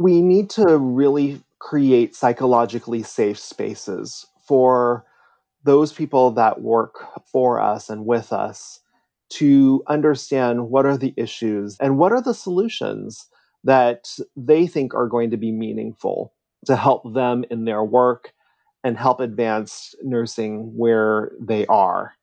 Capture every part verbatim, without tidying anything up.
We need to really create psychologically safe spaces for those people that work for us and with us to understand what are the issues and what are the solutions that they think are going to be meaningful to help them in their work and help advance nursing where they are.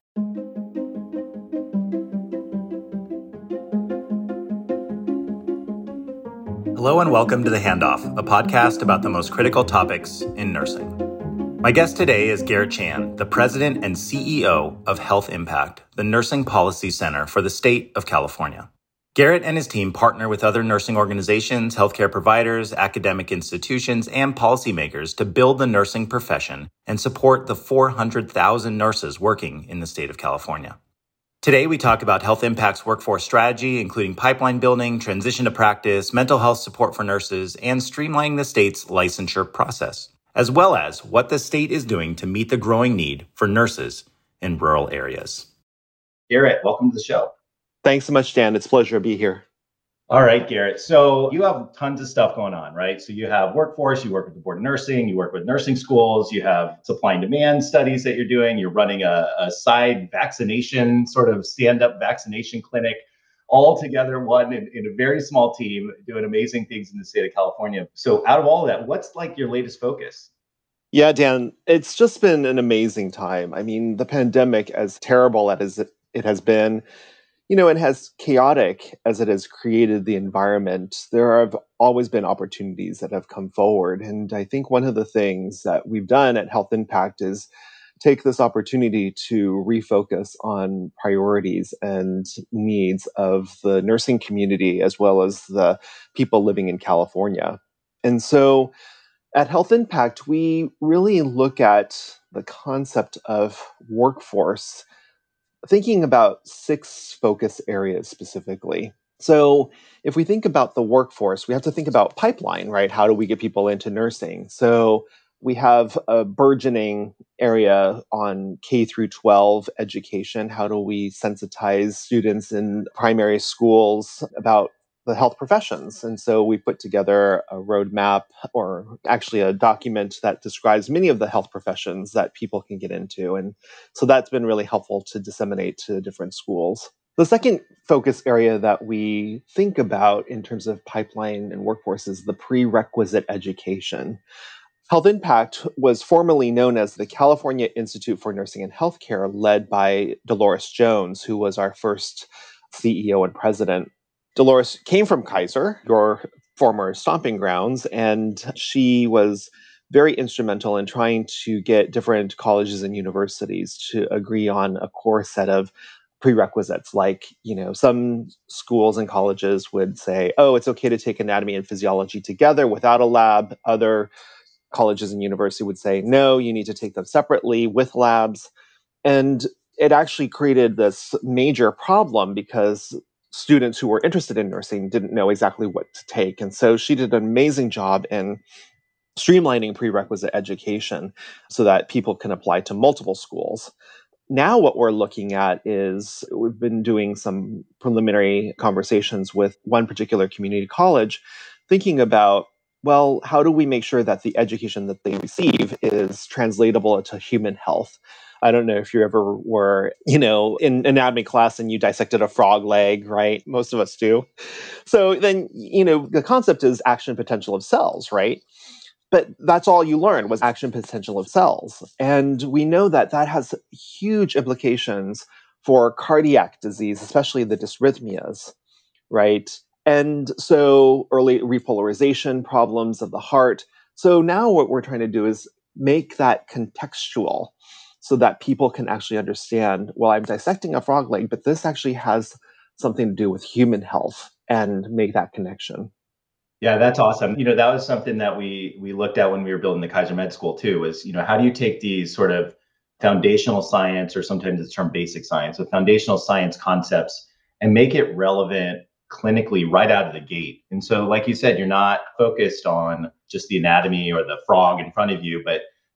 Hello and welcome to The Handoff, a podcast about the most critical topics in nursing. My guest today is Garrett Chan, the president and C E O of Health Impact, the Nursing Policy Center for the state of California. Garrett and his team partner with other nursing organizations, healthcare providers, academic institutions, and policymakers to build the nursing profession and support the four hundred thousand nurses working in the state of California. Today, we talk about Health Impact's workforce strategy, including pipeline building, transition to practice, mental health support for nurses, and streamlining the state's licensure process, as well as what the state is doing to meet the growing need for nurses in rural areas. Garrett, welcome to the show. Thanks so much, Dan. It's a pleasure to be here. All right, Garrett. So you have tons of stuff going on, right? So you have workforce, you work with the Board of Nursing, you work with nursing schools, you have supply and demand studies that you're doing, you're running a, a side vaccination, sort of stand-up vaccination clinic, all together, one in, in a very small team, doing amazing things in the state of California. So out of all of that, what's like your latest focus? Yeah, Dan, it's just been an amazing time. I mean, the pandemic, as terrible as it it has been, you know, and as chaotic as it has created the environment, there have always been opportunities that have come forward. And I think one of the things that we've done at Health Impact is take this opportunity to refocus on priorities and needs of the nursing community as well as the people living in California. And so at Health Impact, we really look at the concept of workforce thinking about six focus areas specifically. So if we think about the workforce, we have to think about pipeline, right? How do we get people into nursing? So we have a burgeoning area on K through twelve education. How do we sensitize students in primary schools about the health professions? And so we put together a roadmap, or actually a document that describes many of the health professions that people can get into. And so that's been really helpful to disseminate to different schools. The second focus area that we think about in terms of pipeline and workforce is the prerequisite education. Health Impact was formerly known as the California Institute for Nursing and Healthcare, led by Dolores Jones, who was our first C E O and president. Dolores came from Kaiser, your former stomping grounds, and she was very instrumental in trying to get different colleges and universities to agree on a core set of prerequisites. Like, you know, some schools and colleges would say, oh, it's okay to take anatomy and physiology together without a lab. Other colleges and university would say, no, you need to take them separately with labs. And it actually created this major problem because students who were interested in nursing didn't know exactly what to take. And so she did an amazing job in streamlining prerequisite education so that people can apply to multiple schools. Now what we're looking at is we've been doing some preliminary conversations with one particular community college, thinking about, well, how do we make sure that the education that they receive is translatable to human health? I don't know if you ever were, you know, in anatomy class and you dissected a frog leg, right? Most of us do. So then, you know, the concept is action potential of cells, right? But that's all you learned was action potential of cells. And we know that that has huge implications for cardiac disease, especially the dysrhythmias, right? And so early repolarization problems of the heart. So now what we're trying to do is make that contextual so that people can actually understand, well, I'm dissecting a frog leg, but this actually has something to do with human health, and make that connection. Yeah, that's awesome. You know, that was something that we we looked at when we were building the Kaiser Med School too, is, you know, how do you take these sort of foundational science, or sometimes it's termed basic science, so foundational science concepts, and make it relevant clinically right out of the gate. And so, like you said, you're not focused on just the anatomy or the frog in front of you, but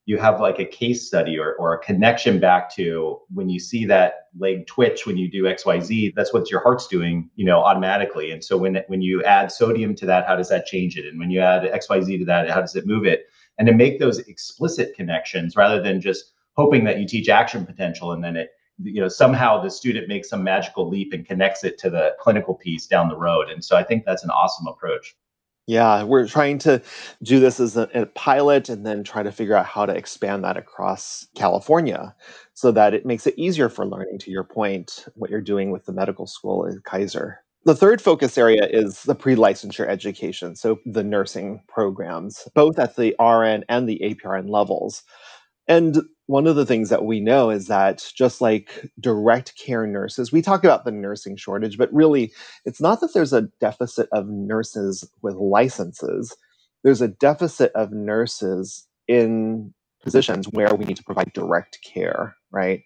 you have like a case study or, or a connection back to when you see that leg twitch when you do X Y Z, that's what your heart's doing, you know, automatically. And so when when you add sodium to that, how does that change it? And when you add X Y Z to that, how does it move it? And to make those explicit connections rather than just hoping that you teach action potential and then it, you know, somehow the student makes some magical leap and connects it to the clinical piece down the road. And so I think that's an awesome approach. Yeah, we're trying to do this as a, a pilot and then try to figure out how to expand that across California so that it makes it easier for learning, to your point, what you're doing with the medical school at Kaiser. The third focus area is the pre-licensure education, so the nursing programs, both at the R N and the A P R N levels. And one of the things that we know is that just like direct care nurses, we talk about the nursing shortage, but really it's not that there's a deficit of nurses with licenses. There's a deficit of nurses in positions where we need to provide direct care, right?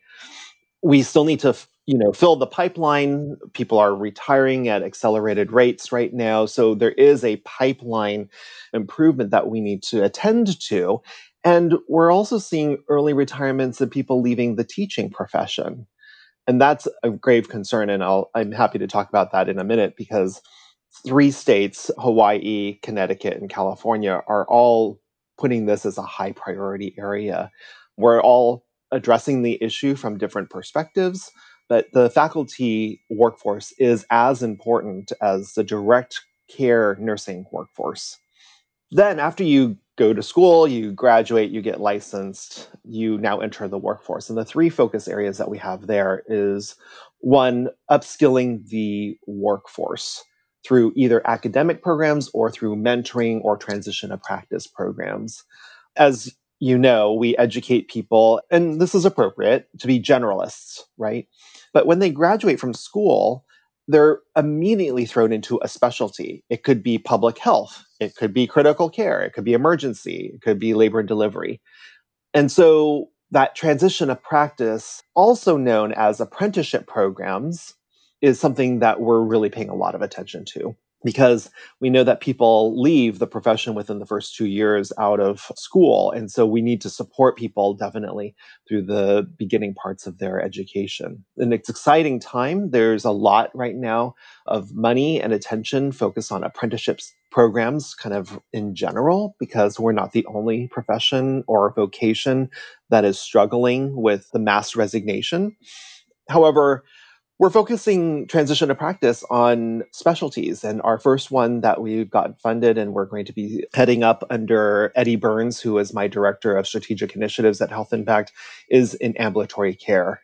We still need to, you know, fill the pipeline. People are retiring at accelerated rates right now. So there is a pipeline improvement that we need to attend to. And we're also seeing early retirements of people leaving the teaching profession. And that's a grave concern. And I'll, I'm happy to talk about that in a minute because three states, Hawaii, Connecticut, and California, are all putting this as a high priority area. We're all addressing the issue from different perspectives, but the faculty workforce is as important as the direct care nursing workforce. Then after you go to school, you graduate, you get licensed, you now enter the workforce. And the three focus areas that we have there is one, upskilling the workforce through either academic programs or through mentoring or transition of practice programs. As you know, we educate people, and this is appropriate, to be generalists, right? But when they graduate from school, they're immediately thrown into a specialty. It could be public health. It could be critical care. It could be emergency. It could be labor and delivery. And so that transition of practice, also known as apprenticeship programs, is something that we're really paying a lot of attention to because we know that people leave the profession within the first two years out of school. And so we need to support people definitely through the beginning parts of their education. And it's an exciting time. There's a lot right now of money and attention focused on apprenticeships programs kind of in general, because we're not the only profession or vocation that is struggling with the mass resignation. However, we're focusing transition to practice on specialties. And our first one that we've gotten funded and we're going to be heading up under Eddie Burns, who is my director of strategic initiatives at Health Impact, is in ambulatory care.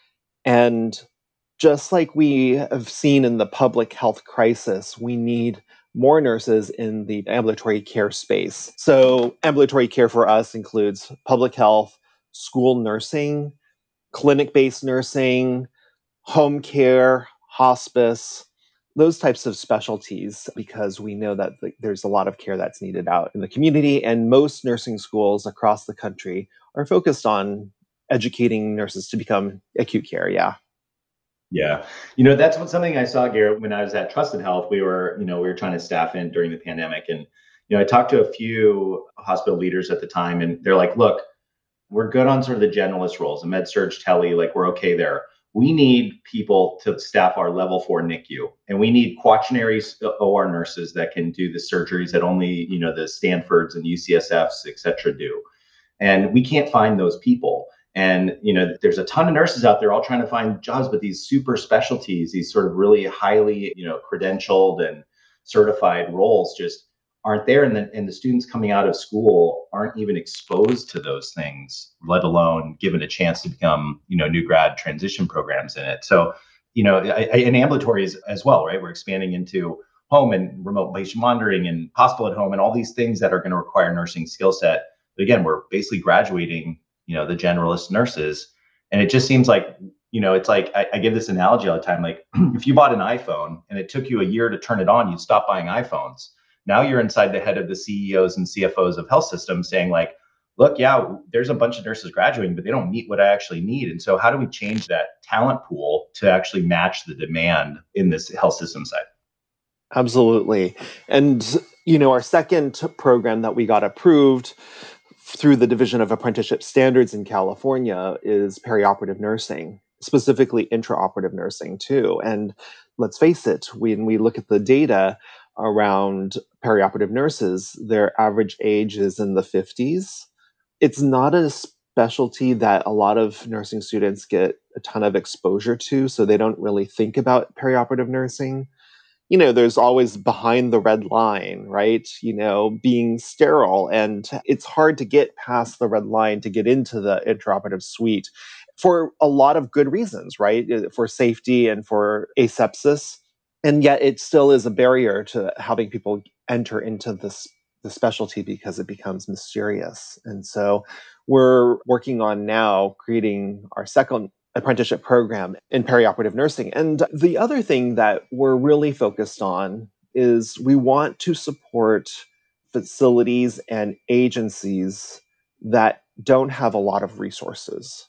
And just like we have seen in the public health crisis, we need more nurses in the ambulatory care space. So ambulatory care for us includes public health, school nursing, clinic-based nursing, home care, hospice, those types of specialties, because we know that there's a lot of care that's needed out in the community. And most nursing schools across the country are focused on educating nurses to become acute care. Yeah. Yeah. You know, that's what something I saw, Garrett, when I was at Trusted Health. We were, you know, we were trying to staff in during the pandemic. And, you know, I talked to a few hospital leaders at the time, and they're like, look, we're good on sort of the generalist roles, the med surg tele, like we're okay there. We need people to staff our level four N I C U, and we need quaternary O R nurses that can do the surgeries that only, you know, the Stanfords and U C S Fs, et cetera, do. And we can't find those people. And, you know, there's a ton of nurses out there all trying to find jobs, but these super specialties, these sort of really highly, you know, credentialed and certified roles just aren't there. And the, and the students coming out of school aren't even exposed to those things, let alone given a chance to become, you know, new grad transition programs in it. So, you know, I, I, and ambulatory is, as well, right? We're expanding into home and remote patient monitoring and hospital at home and all these things that are going to require nursing skill set. But again, we're basically graduating, you know, the generalist nurses. And it just seems like, you know, it's like, I, I give this analogy all the time. Like if you bought an iPhone and it took you a year to turn it on, you'd stop buying iPhones. Now you're inside the head of the C E Os and C F Os of health systems saying like, look, yeah, there's a bunch of nurses graduating, but they don't meet what I actually need. And so how do we change that talent pool to actually match the demand in this health system side? Absolutely. And, you know, our second program that we got approved through the Division of Apprenticeship Standards in California is perioperative nursing, specifically intraoperative nursing too. And let's face it, when we look at the data around perioperative nurses, their average age is in the fifties. It's not a specialty that a lot of nursing students get a ton of exposure to, so they don't really think about perioperative nursing. You know, there's always behind the red line, right? You know, being sterile. And it's hard to get past the red line to get into the intraoperative suite for a lot of good reasons, right? For safety and for asepsis. And yet it still is a barrier to having people enter into this the specialty because it becomes mysterious. And so we're working on now creating our second apprenticeship program in perioperative nursing. And the other thing that we're really focused on is we want to support facilities and agencies that don't have a lot of resources.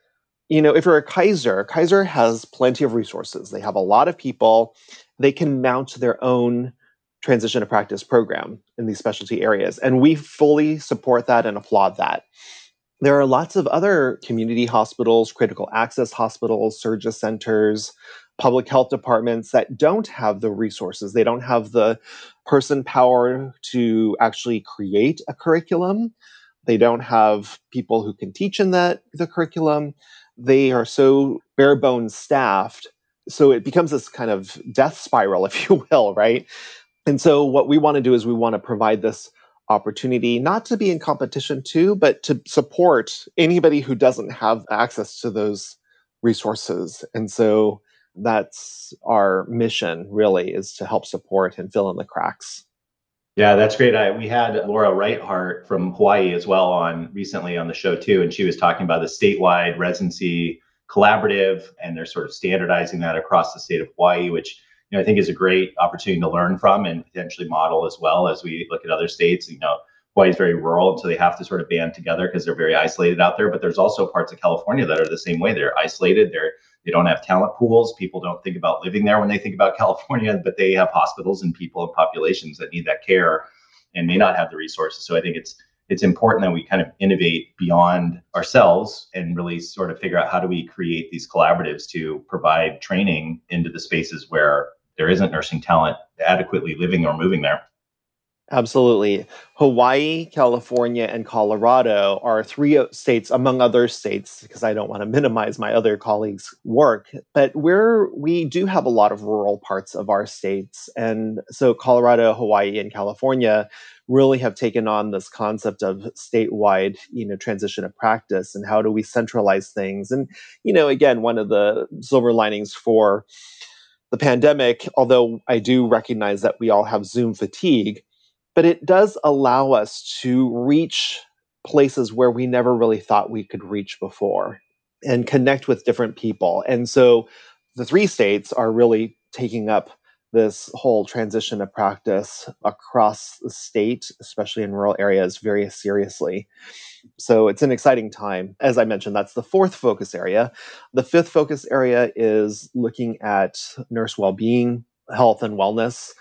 You know, if you're a Kaiser, Kaiser has plenty of resources. They have a lot of people. They can mount their own transition to practice program in these specialty areas. And we fully support that and applaud that. There are lots of other community hospitals, critical access hospitals, surgery centers, public health departments that don't have the resources. They don't have the person power to actually create a curriculum. They don't have people who can teach in that the curriculum. They are so bare bones staffed. So it becomes this kind of death spiral, if you will, right? And so what we want to do is we want to provide this opportunity, not to be in competition to, but to support anybody who doesn't have access to those resources. And so that's our mission, really, is to help support and fill in the cracks. Yeah, that's great. I, we had Laura Reithart from Hawaii as well on recently on the show too, and she was talking about the statewide residency collaborative, and they're sort of standardizing that across the state of Hawaii, which you know I think is a great opportunity to learn from and potentially model as well as we look at other states. You know, Hawaii is very rural, so they have to sort of band together because they're very isolated out there. But there's also parts of California that are the same way. They're isolated. They're they don't have talent pools. People don't think about living there when they think about California, but they have hospitals and people and populations that need that care and may not have the resources. So I think it's it's important that we kind of innovate beyond ourselves and really sort of figure out how do we create these collaboratives to provide training into the spaces where there isn't nursing talent adequately living or moving there. Absolutely. Hawaii, California, and Colorado are three states, among other states, because I don't want to minimize my other colleagues' work, but we're, we do have a lot of rural parts of our states. And so Colorado, Hawaii, and California really have taken on this concept of statewide, you know, transition of practice and how do we centralize things. And, you know, again, one of the silver linings for the pandemic, although I do recognize that we all have Zoom fatigue, but it does allow us to reach places where we never really thought we could reach before and connect with different people. And so the three states are really taking up this whole transition of practice across the state, especially in rural areas, very seriously. So it's an exciting time. As I mentioned, that's the fourth focus area. The fifth focus area is looking at nurse well-being, health and wellness.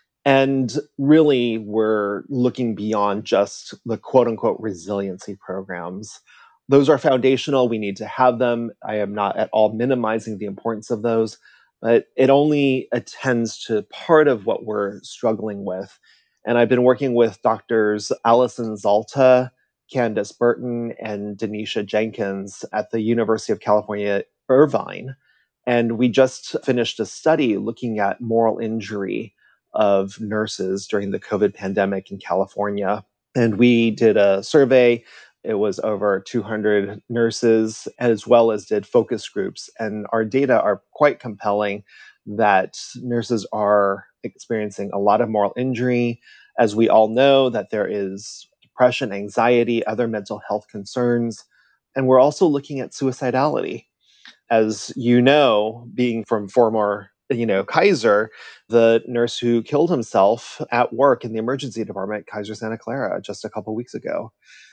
And really, we're looking beyond just the quote unquote resiliency programs. Those are foundational. We need to have them. I am not at all minimizing the importance of those, but it only attends to part of what we're struggling with. And I've been working with doctors Allison Zalta, Candace Burton, and Denisha Jenkins at the University of California, Irvine. And we just finished a study looking at moral injury of nurses during the COVID pandemic in California. And we did a survey. It was over two hundred nurses, as well as did focus groups. And our data are quite compelling that nurses are experiencing a lot of moral injury. As we all know, that there is depression, anxiety, other mental health concerns. And we're also looking at suicidality. As you know, being from former you know, Kaiser, the nurse who killed himself at work in the emergency department at Kaiser Santa Clara just a couple weeks ago.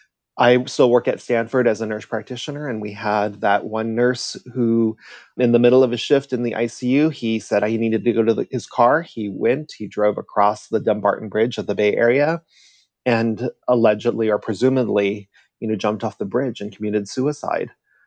I still work at Stanford as a nurse practitioner, and we had that one nurse who, in the middle of a shift in the I C U, he said he needed to go to the, his car. He went, he drove across the Dumbarton Bridge of the Bay Area, and allegedly or presumably you know, jumped off the bridge and committed suicide.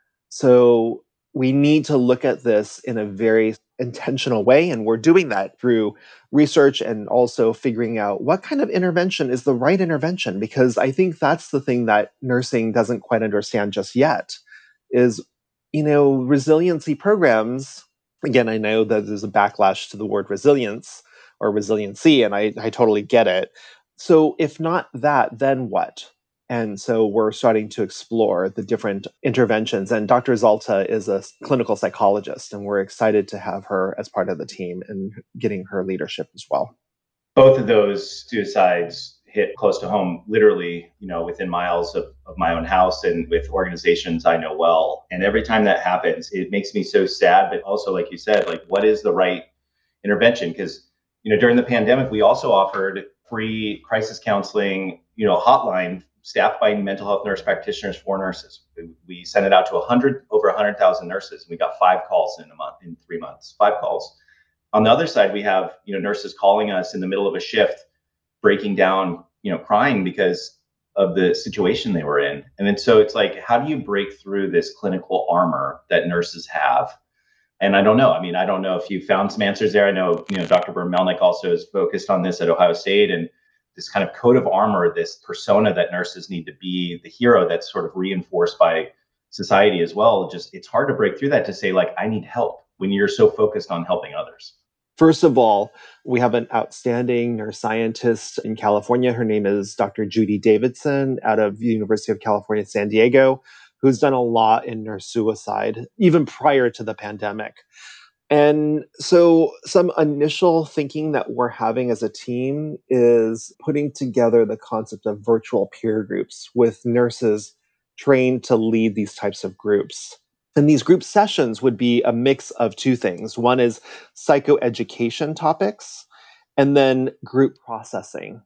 So we need to look at this in a very intentional way. And we're doing that through research and also figuring out what kind of intervention is the right intervention. Because I think that's the thing that nursing doesn't quite understand just yet is, you know, resiliency programs. Again, I know that there's a backlash to the word resilience or resiliency, and I, I totally get it. So if not that, then what? And so we're starting to explore the different interventions. And Doctor Zalta is a clinical psychologist, and we're excited to have her as part of the team and getting her leadership as well. Both of those suicides hit close to home, literally, you know, within miles of, of my own house and with organizations I know well. And every time that happens, it makes me so sad. But also, like you said, like, what is the right intervention? Because, you know, during the pandemic, we also offered free crisis counseling, you know, hotline staffed by mental health nurse practitioners for nurses. We, we sent it out to one hundred, over one hundred thousand nurses. And we got five calls in a month, in three months, five calls. On the other side, we have, you know, nurses calling us in the middle of a shift, breaking down, you know, crying because of the situation they were in. And then so it's like, how do you break through this clinical armor that nurses have? And I don't know. I mean, I don't know if you found some answers there. I know, you know, Doctor Bernd Melnick also is focused on this at Ohio State, and this kind of coat of armor, this persona that nurses need to be the hero that's sort of reinforced by society as well. Just, it's hard to break through that to say, like, I need help when you're so focused on helping others. First of all, we have an outstanding nurse scientist in California. Her name is Doctor Judy Davidson out of the University of California, San Diego, who's done a lot in nurse suicide, even prior to the pandemic. And so some initial thinking that we're having as a team is putting together the concept of virtual peer groups with nurses trained to lead these types of groups. And these group sessions would be a mix of two things. One is psychoeducation topics, and then group processing.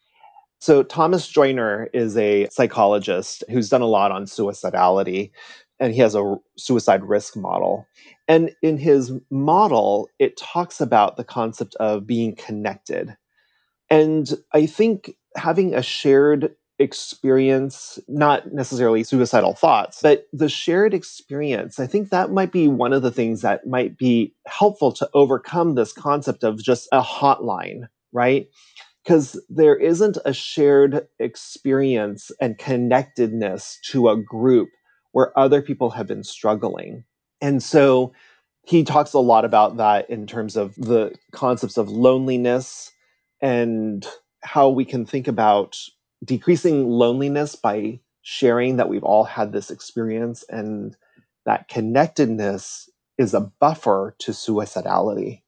So Thomas Joyner is a psychologist who's done a lot on suicidality, and he has a suicide risk model. And in his model, it talks about the concept of being connected. And I think having a shared experience, not necessarily suicidal thoughts, but the shared experience, I think that might be one of the things that might be helpful to overcome this concept of just a hotline, right? Because there isn't a shared experience and connectedness to a group where other people have been struggling. And so he talks a lot about that in terms of the concepts of loneliness and how we can think about decreasing loneliness by sharing that we've all had this experience, and that connectedness is a buffer to suicidality.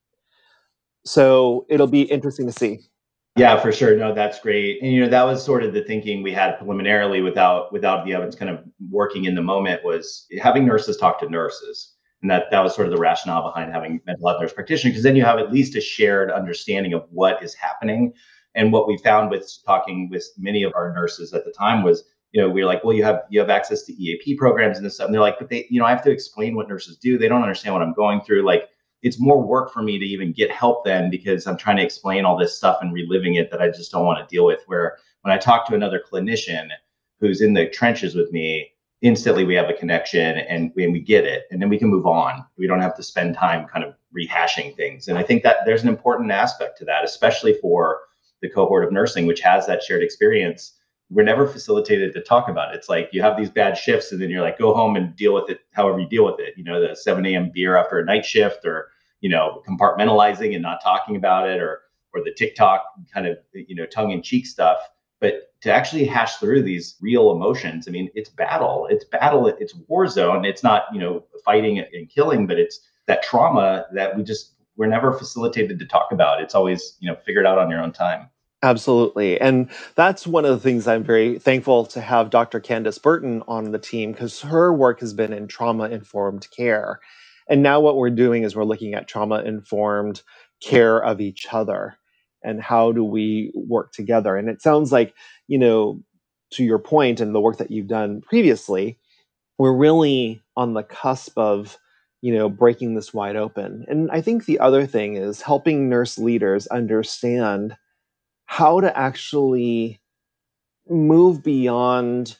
So it'll be interesting to see. Yeah, for sure. No, that's great. And, you know, that was sort of the thinking we had preliminarily without without the evidence kind of working in the moment, was having nurses talk to nurses. And that, that was sort of the rationale behind having mental health nurse practitioner, because then you have at least a shared understanding of what is happening. And what we found with talking with many of our nurses at the time was, you know, we were like, well, you have you have access to E A P programs and this stuff. And they're like, but they, you know, I have to explain what nurses do. They don't understand what I'm going through. Like, it's more work for me to even get help then, because I'm trying to explain all this stuff and reliving it that I just don't want to deal with. Where when I talk to another clinician who's in the trenches with me, instantly we have a connection and we, and we get it. And then we can move on. We don't have to spend time kind of rehashing things. And I think that there's an important aspect to that, especially for the cohort of nursing, which has that shared experience. We're never facilitated to talk about it. It's like you have these bad shifts and then you're like, go home and deal with it however you deal with it. You know, the seven a.m. beer after a night shift, or, you know, compartmentalizing and not talking about it, or or the TikTok kind of, you know, tongue-in-cheek stuff. But to actually hash through these real emotions, I mean, it's battle. It's battle. It's war zone. It's not, you know, fighting and killing, but it's that trauma that we just, we're never facilitated to talk about. It's always, you know, figure it out on your own time. Absolutely. And that's one of the things I'm very thankful to have Doctor Candace Burton on the team, because her work has been in trauma-informed care. And now what we're doing is we're looking at trauma-informed care of each other and how do we work together. And it sounds like, you know, to your point and the work that you've done previously, we're really on the cusp of, you know, breaking this wide open. And I think the other thing is helping nurse leaders understand how to actually move beyond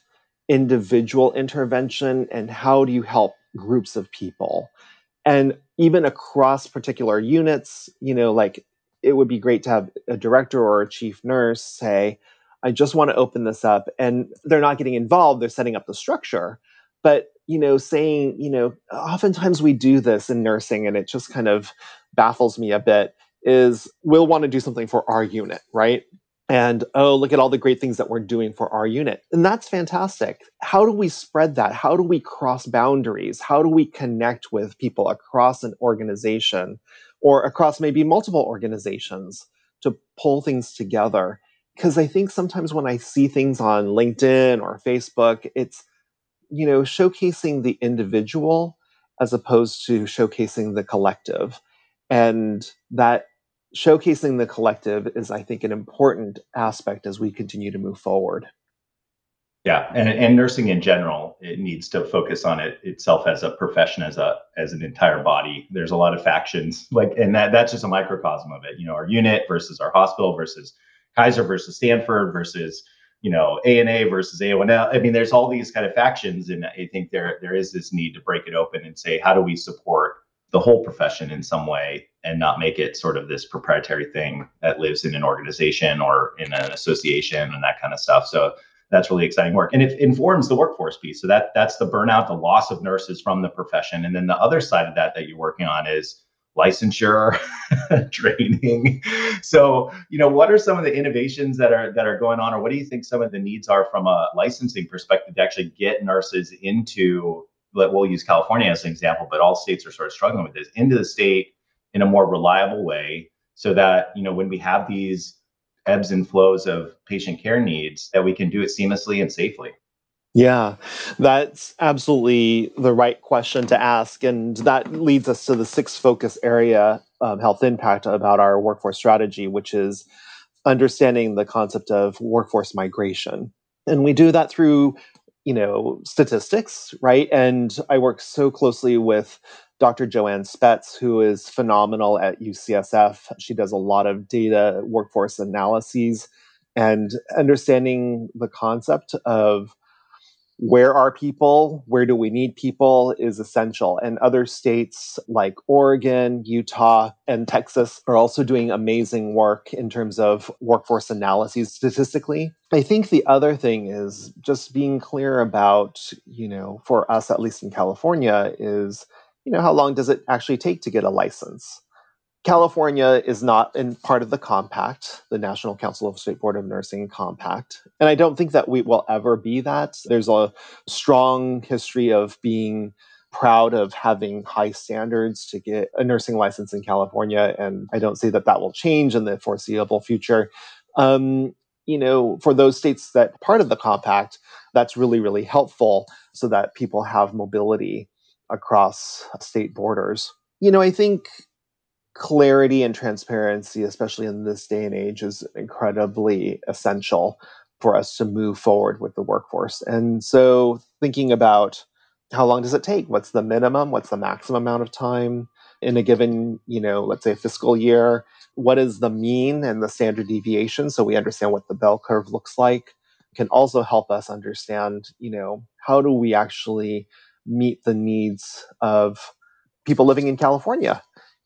individual intervention and how do you help groups of people? And even across particular units, you know, like it would be great to have a director or a chief nurse say, I just want to open this up. And they're not getting involved, they're setting up the structure. But, you know, saying, you know, oftentimes we do this in nursing and it just kind of baffles me a bit is we'll want to do something for our unit, right? And oh, look at all the great things that we're doing for our unit. And that's fantastic. How do we spread that? How do we cross boundaries? How do we connect with people across an organization or across maybe multiple organizations to pull things together? Because I think sometimes when I see things on LinkedIn or Facebook, it's, you know, showcasing the individual as opposed to showcasing the collective. And that showcasing the collective is, I think, an important aspect as we continue to move forward. Yeah, and and nursing in general, it needs to focus on it itself as a profession, as a as an entire body. There's a lot of factions, like, and that that's just a microcosm of it. You know, our unit versus our hospital versus Kaiser versus Stanford versus, you know, A and A versus A O N L. I mean, there's all these kind of factions, and I think there there is this need to break it open and say, how do we support the whole profession in some way and not make it sort of this proprietary thing that lives in an organization or in an association and that kind of stuff. So that's really exciting work. And it informs the workforce piece. So that that's the burnout, the loss of nurses from the profession. And then the other side of that that you're working on is licensure, training. So, you know, what are some of the innovations that are that are going on, or what do you think some of the needs are from a licensing perspective to actually get nurses into, we'll use California as an example, but all states are sort of struggling with this, into the state in a more reliable way so that, you know, when we have these ebbs and flows of patient care needs, that we can do it seamlessly and safely. Yeah, that's absolutely the right question to ask. And that leads us to the sixth focus area of health impact about our workforce strategy, which is understanding the concept of workforce migration. And we do that through, you know, statistics, right? And I work so closely with Doctor Joanne Spetz, who is phenomenal at U C S F. She does a lot of data workforce analyses and understanding the concept of where are people, where do we need people is essential. And other states like Oregon, Utah, and Texas are also doing amazing work in terms of workforce analyses statistically. I think the other thing is just being clear about, you know, for us, at least in California, is, you know, how long does it actually take to get a license? California is not in part of the compact, the National Council of State Board of Nursing compact. And I don't think that we will ever be that. There's a strong history of being proud of having high standards to get a nursing license in California. And I don't see that that will change in the foreseeable future. Um, you know, for those states that part of the compact, that's really, really helpful so that people have mobility across state borders. You know, I think clarity and transparency, especially in this day and age, is incredibly essential for us to move forward with the workforce. And so thinking about how long does it take? What's the minimum? What's the maximum amount of time in a given, you know, let's say fiscal year? What is the mean and the standard deviation? So we understand what the bell curve looks like. Can also help us understand, you know, how do we actually meet the needs of people living in California?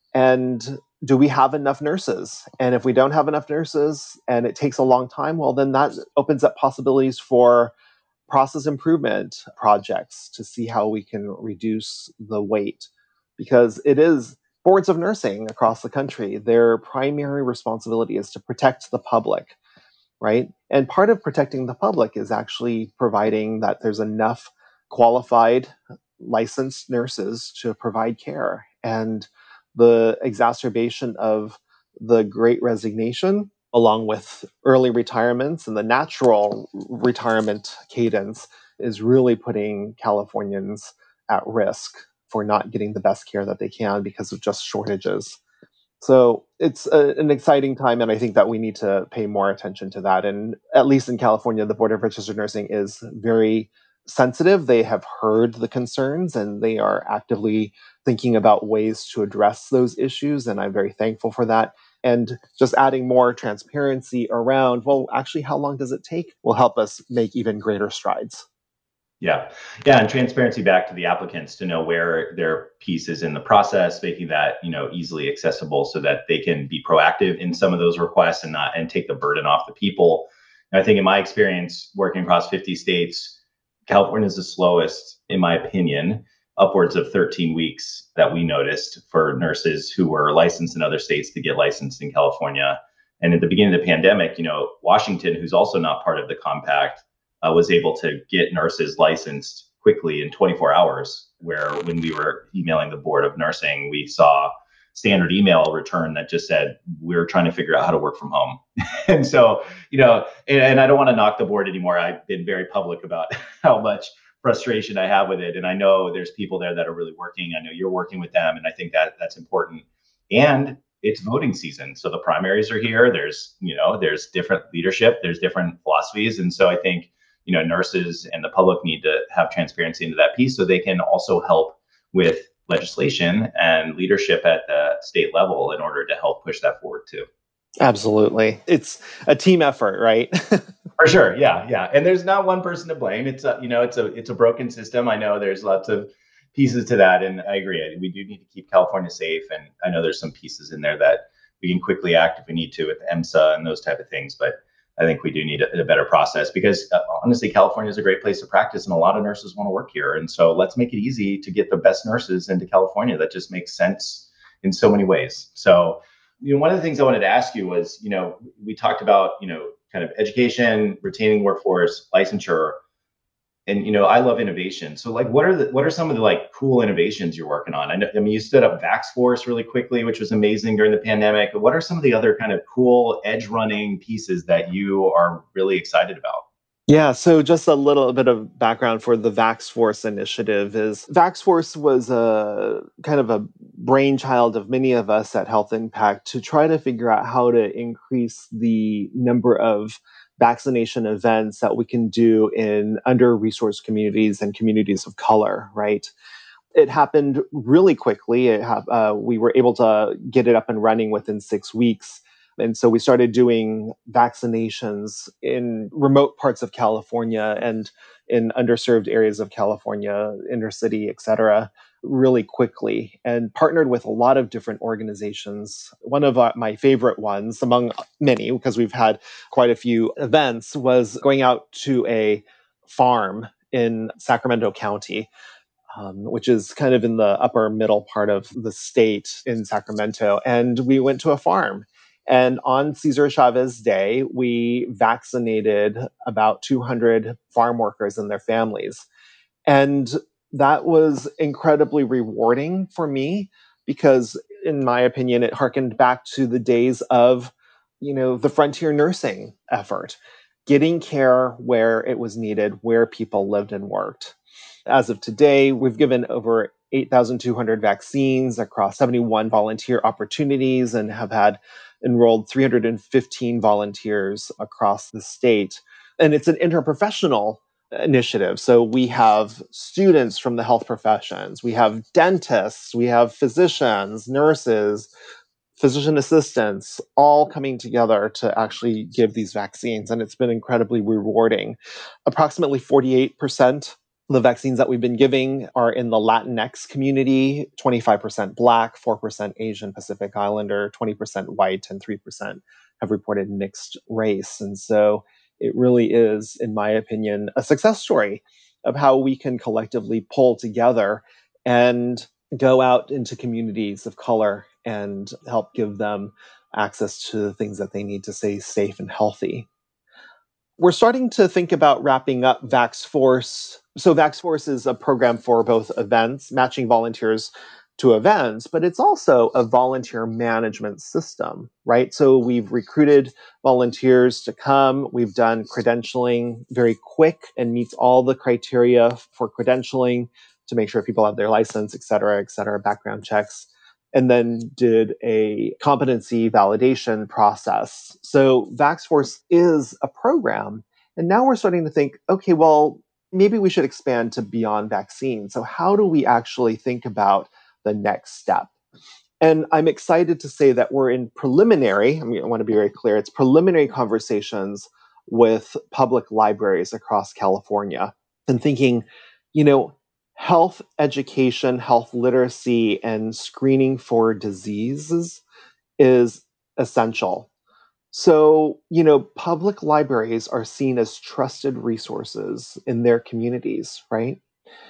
And do we have enough nurses? And if we don't have enough nurses and it takes a long time, well, then that opens up possibilities for process improvement projects to see how we can reduce the wait. Because it is boards of nursing across the country, their primary responsibility is to protect the public, right? And part of protecting the public is actually providing that there's enough qualified licensed nurses to provide care. And the exacerbation of the Great Resignation, along with early retirements and the natural retirement cadence, is really putting Californians at risk for not getting the best care that they can because of just shortages. So it's a, an exciting time, and I think that we need to pay more attention to that. And at least in California, the Board of Registered Nursing is very sensitive. They have heard the concerns, and they are actively thinking about ways to address those issues. And I'm very thankful for that. And just adding more transparency around, well, actually, how long does it take will help us make even greater strides. Yeah. Yeah. And transparency back to the applicants to know where their piece is in the process, making that, you know, easily accessible so that they can be proactive in some of those requests and not and take the burden off the people. And I think in my experience working across fifty states, California is the slowest, in my opinion, upwards of thirteen weeks that we noticed for nurses who were licensed in other states to get licensed in California. And at the beginning of the pandemic, you know, Washington, who's also not part of the compact, uh, was able to get nurses licensed quickly in twenty-four hours, where when we were emailing the board of nursing, we saw standard email return that just said, we're trying to figure out how to work from home. And so, you know, and, and I don't want to knock the board anymore. I've been very public about how much frustration I have with it. And I know there's people there that are really working. I know you're working with them. And I think that that's important. And it's voting season. So the primaries are here. There's, you know, there's different leadership, there's different philosophies. And so I think, you know, nurses and the public need to have transparency into that piece so they can also help with legislation and leadership at the state level in order to help push that forward too. Absolutely. It's a team effort, right? For sure. Yeah. Yeah. And there's not one person to blame. It's a, you know, it's a, it's a broken system. I know there's lots of pieces to that. And I agree. We do need to keep California safe. And I know there's some pieces in there that we can quickly act if we need to with EMSA and those type of things. But I think we do need a, a better process because uh, honestly, California is a great place to practice and a lot of nurses want to work here. And so let's make it easy to get the best nurses into California. That just makes sense in so many ways. So, you know, one of the things I wanted to ask you was, you know, we talked about, you know, kind of education, retaining workforce, licensure. And, you know, I love innovation. So like, what are the, what are some of the like cool innovations you're working on? I know, I mean, you stood up VaxForce really quickly, which was amazing during the pandemic. But what are some of the other kind of cool edge running pieces that you are really excited about? Yeah, so just a little bit of background for the VaxForce initiative is VaxForce was a kind of a brainchild of many of us at Health Impact to try to figure out how to increase the number of vaccination events that we can do in under-resourced communities and communities of color, right? It happened really quickly. It ha- uh, we were able to get it up and running within six weeks. And so we started doing vaccinations in remote parts of California and in underserved areas of California, inner city, et cetera, really quickly, and partnered with a lot of different organizations. One of our, my favorite ones, among many, because we've had quite a few events, was going out to a farm in Sacramento County, um, which is kind of in the upper middle part of the state in Sacramento. And we went to a farm. And on Cesar Chavez Day, we vaccinated about two hundred farm workers and their families. And that was incredibly rewarding for me because, in my opinion, it harkened back to the days of, you know, the frontier nursing effort, getting care where it was needed, where people lived and worked. As of today, we've given over eight thousand two hundred vaccines across seventy-one volunteer opportunities and have had enrolled three hundred fifteen volunteers across the state. And it's an interprofessional initiative. So we have students from the health professions, we have dentists, we have physicians, nurses, physician assistants, all coming together to actually give these vaccines. And it's been incredibly rewarding. Approximately forty-eight percent of the vaccines that we've been giving are in the Latinx community, twenty-five percent Black, four percent Asian Pacific Islander, twenty percent white, and three percent have reported mixed race. And so it really is, in my opinion, a success story of how we can collectively pull together and go out into communities of color and help give them access to the things that they need to stay safe and healthy. We're starting to think about wrapping up VaxForce. So VaxForce is a program for both events, matching volunteers to events, but it's also a volunteer management system, right? So we've recruited volunteers to come. We've done credentialing very quick and meets all the criteria for credentialing to make sure people have their license, et cetera, et cetera, background checks, and then did a competency validation process. So VaxForce is a program. And now we're starting to think, okay, well, maybe we should expand to beyond vaccines. So how do we actually think about the next step? And I'm excited to say that we're in preliminary, I mean, I want to be very clear, it's preliminary conversations with public libraries across California. and thinking, you know, health education, health literacy, and screening for diseases is essential. So, you know, public libraries are seen as trusted resources in their communities, right?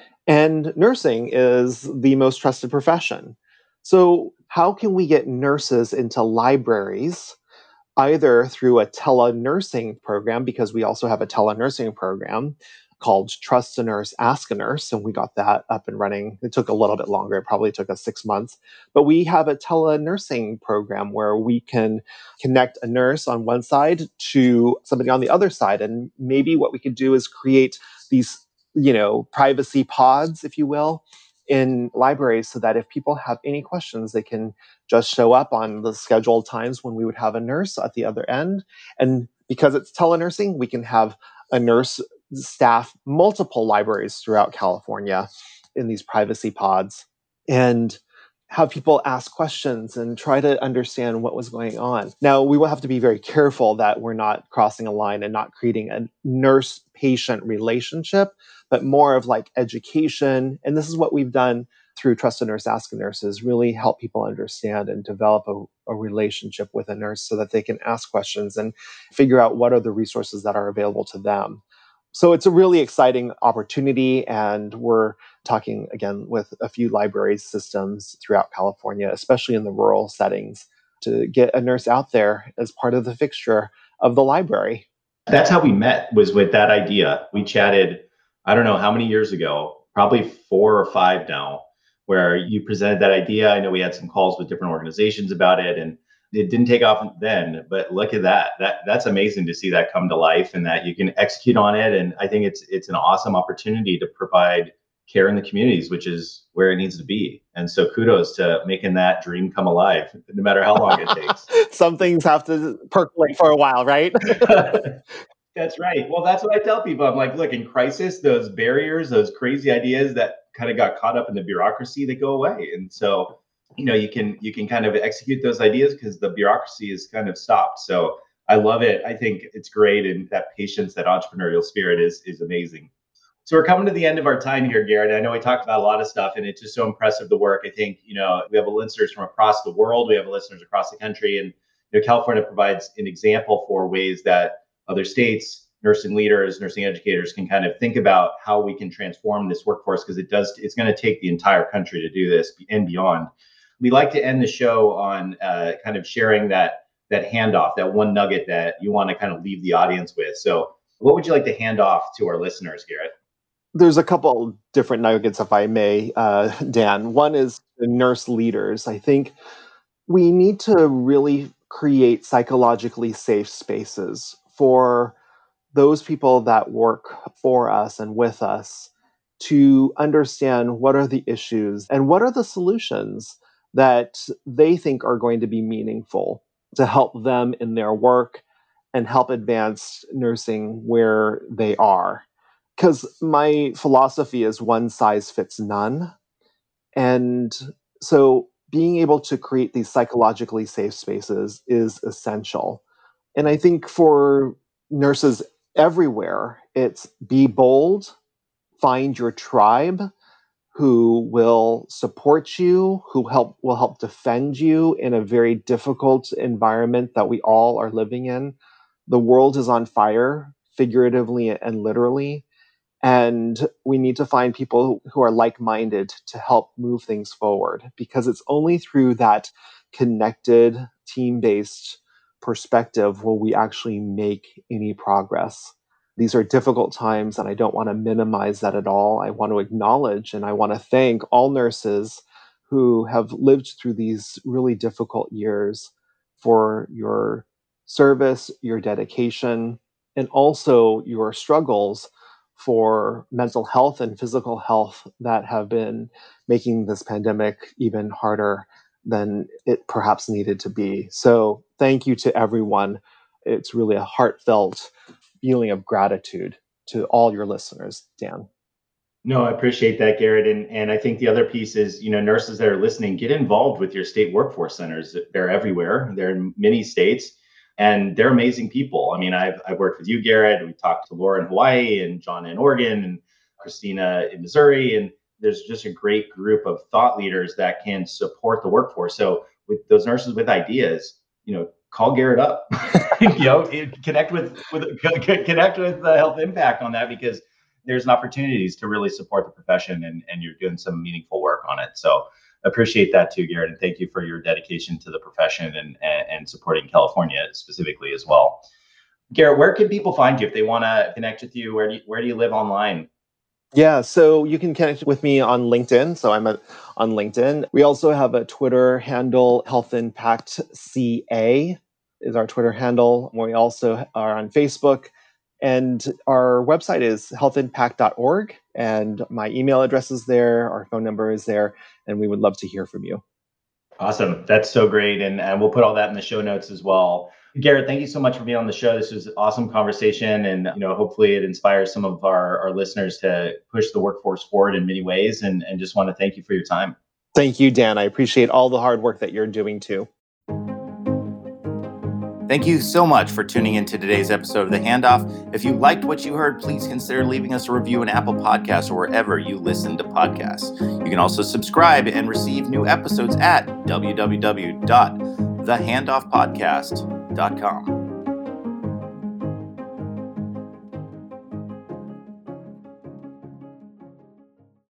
And nursing is the most trusted profession. So, how can we get nurses into libraries either through a telenursing program, because we also have a telenursing program called Trust a Nurse, Ask a Nurse, and we got that up and running. It took a little bit longer. It probably took us six months. But we have a telenursing program where we can connect a nurse on one side to somebody on the other side. And maybe what we could do is create these, you know, privacy pods, if you will, in libraries so that if people have any questions, they can just show up on the scheduled times when we would have a nurse at the other end. And because it's telenursing, we can have a nurse staff multiple libraries throughout California in these privacy pods and have people ask questions and try to understand what was going on. Now, we will have to be very careful that we're not crossing a line and not creating a nurse-patient relationship, but more of like education. And this is what we've done through Trust a Nurse, Ask a Nurse, is really help people understand and develop a, a relationship with a nurse so that they can ask questions and figure out what are the resources that are available to them. So it's a really exciting opportunity, and we're talking again with a few library systems throughout California, especially in the rural settings, to get a nurse out there as part of the fixture of the library. That's how we met, was with that idea. We chatted, I don't know how many years ago, probably four or five now, where you presented that idea. I know we had some calls with different organizations about it, and it didn't take off then, but look at that. That that's amazing to see that come to life and that you can execute on it. And I think it's it's an awesome opportunity to provide care in the communities, which is where it needs to be. And so kudos to making that dream come alive, no matter how long it takes. Some things have to percolate for a while, right? That's right. Well, that's what I tell people. I'm like, look, in crisis, those barriers, those crazy ideas that kind of got caught up in the bureaucracy, they go away. And so, you know, you can you can kind of execute those ideas because the bureaucracy is kind of stopped. So I love it. I think it's great, and that patience, that entrepreneurial spirit is is amazing. So we're coming to the end of our time here, Garrett. I know we talked about a lot of stuff, and it's just so impressive the work. I think, you know, we have listeners from across the world, we have listeners across the country, and you know, California provides an example for ways that other states, nursing leaders, nursing educators can kind of think about how we can transform this workforce, because it does, it's going to take the entire country to do this and beyond. We like to end the show on uh, kind of sharing that that handoff, that one nugget that you want to kind of leave the audience with. So what would you like to hand off to our listeners, Garrett? There's a couple different nuggets, if I may, uh, Dan. One is the nurse leaders. I think we need to really create psychologically safe spaces for those people that work for us and with us to understand what are the issues and what are the solutions that they think are going to be meaningful to help them in their work and help advance nursing where they are. Because my philosophy is one size fits none. And so being able to create these psychologically safe spaces is essential. And I think for nurses everywhere, it's be bold, find your tribe who will support you, who help will help defend you in a very difficult environment that we all are living in. The world is on fire, figuratively and literally. And we need to find people who are like-minded to help move things forward, because it's only through that connected, team-based perspective will we actually make any progress. These are difficult times, and I don't want to minimize that at all. I want to acknowledge and I want to thank all nurses who have lived through these really difficult years for your service, your dedication, and also your struggles for mental health and physical health that have been making this pandemic even harder than it perhaps needed to be. So thank you to everyone. It's really a heartfelt feeling of gratitude to all your listeners, Dan. No, I appreciate that, Garrett. And and I think the other piece is, you know, nurses that are listening, get involved with your state workforce centers. They're everywhere. They're in many states, and they're amazing people. I mean, I've I've worked with you, Garrett. We talked to Laura in Hawaii and John in Oregon, and Christina in Missouri, and there's just a great group of thought leaders that can support the workforce. So with those nurses with ideas, you know, call Garrett up, you know, connect with, with connect with the Health Impact on that, because there's opportunities to really support the profession, and, and you're doing some meaningful work on it. So appreciate that too, Garrett. And thank you for your dedication to the profession and, and, and supporting California specifically as well. Garrett, where can people find you if they want to connect with you? Where do you, where do you live online? Yeah, so you can connect with me on LinkedIn. So I'm at, on LinkedIn. We also have a Twitter handle, Health Impact C A is our Twitter handle. We also are on Facebook. And our website is health impact dot org. And my email address is there. Our phone number is there. And we would love to hear from you. Awesome. That's so great. And, and we'll put all that in the show notes as well. Garrett, thank you so much for being on the show. This was an awesome conversation. And, you know, hopefully it inspires some of our, our listeners to push the workforce forward in many ways. And, and just want to thank you for your time. Thank you, Dan. I appreciate all the hard work that you're doing too. Thank you so much for tuning into today's episode of The Handoff. If you liked what you heard, please consider leaving us a review in Apple Podcasts or wherever you listen to podcasts. You can also subscribe and receive new episodes at w w w dot the handoff podcast dot com.